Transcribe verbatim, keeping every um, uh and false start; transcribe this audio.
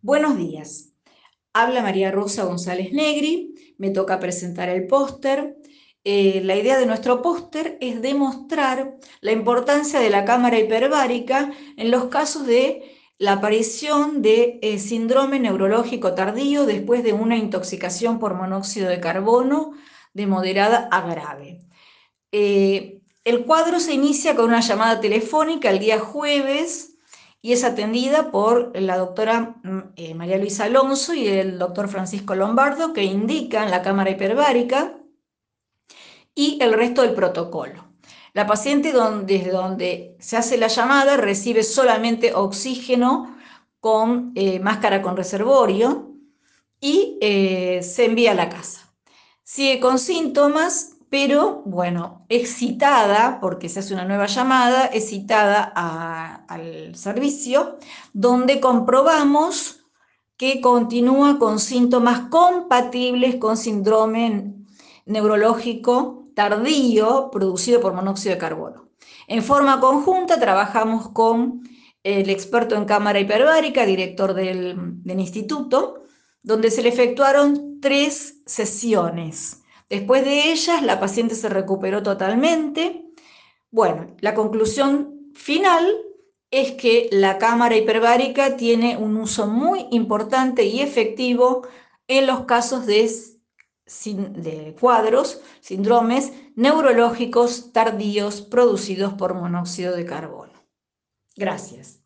Buenos días. Habla María Rosa González Negri. Me toca presentar el póster. Eh, la idea de nuestro póster es demostrar la importancia de la cámara hiperbárica en los casos de la aparición de eh, síndrome neurológico tardío después de una intoxicación por monóxido de carbono de moderada a grave. Eh, el cuadro se inicia con una llamada telefónica el día jueves y es atendida por la doctora eh, María Luisa Alonso y el doctor Francisco Lombardo, que indican la cámara hiperbárica y el resto del protocolo. La paciente donde, desde donde se hace la llamada recibe solamente oxígeno con eh, máscara con reservorio y eh, se envía a la casa. Sigue con síntomas, pero bueno, excitada, porque se hace una nueva llamada, excitada a, al servicio, donde comprobamos que continúa con síntomas compatibles con síndrome neurológico tardío producido por monóxido de carbono. En forma conjunta trabajamos con el experto en cámara hiperbárica, director del, del instituto, donde se le efectuaron tres sesiones. Después de ellas, la paciente se recuperó totalmente. Bueno, la conclusión final es que la cámara hiperbárica tiene un uso muy importante y efectivo en los casos de, de cuadros, síndromes neurológicos tardíos producidos por monóxido de carbono. Gracias.